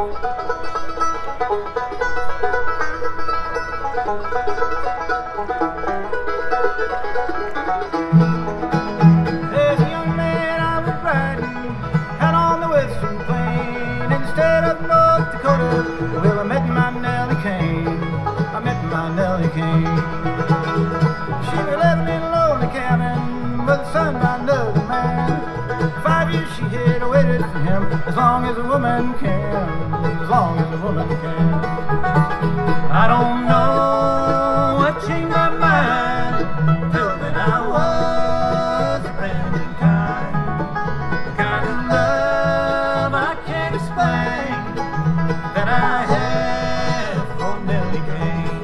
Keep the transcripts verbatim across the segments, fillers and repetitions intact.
As a young man I was riding out on the western plain instead of North Dakota. Well, I met my Nellie Kane. I met my Nellie Kane. She was living in a lonely cabin with a son by another man. Five years she had waited for him, as long as a woman can, as long as a woman can. I don't know what changed my mind till then I was a brand new kind, the kind of love I can't explain that I have for Nellie Kane.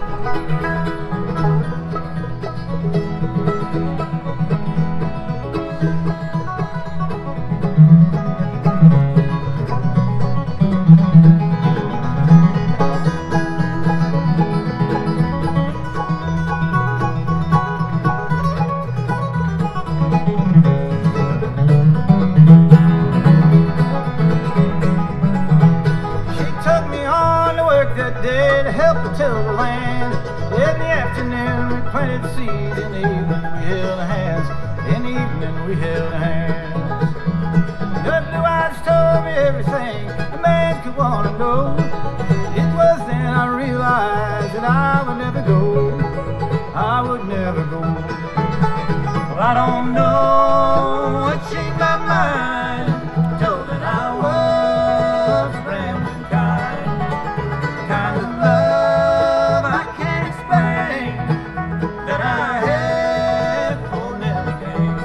That day to help her till the land. In the afternoon we planted seeds, in the evening we held hands. In the evening we held hands. Her blue eyes told me everything a man could want to know. It was then I realized that I would never go. I would never go. Well, I don't know what changed my mind till then I was a brand new kind. Kind of love I can't explain that I have for Nellie Kane.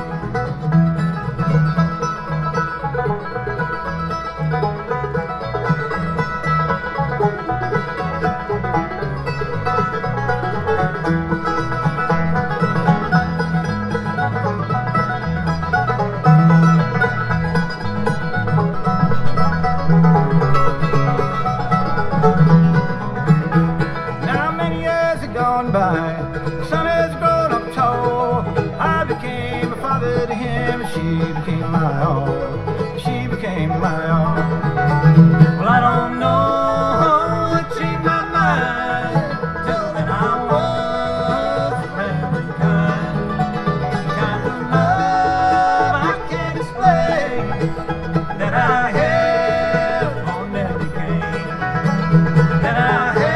By. The son has grown up tall. I became a father to him, and she became my all. She became my all. Well, I don't know what changed my mind till then I was a brand new kind, the kind of love I can't explain that I have for Nellie Kane, that I have.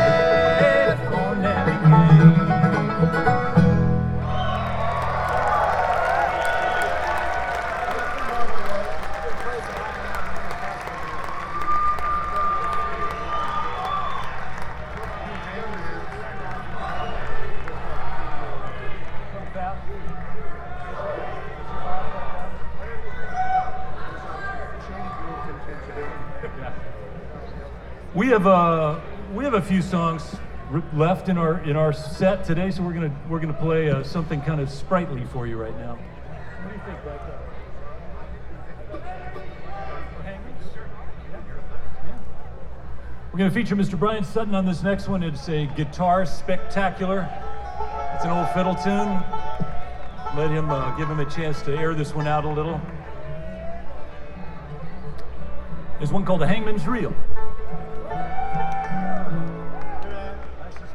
We have a we have a few songs left in our in our set today, so we're gonna we're gonna play uh, something kind of sprightly for you right now. What do you think, Blake? We're gonna feature Mister Brian Sutton on this next one. It's a guitar spectacular. It's an old fiddle tune. Let him uh, give him a chance to air this one out a little. There's one called "The Hangman's Reel."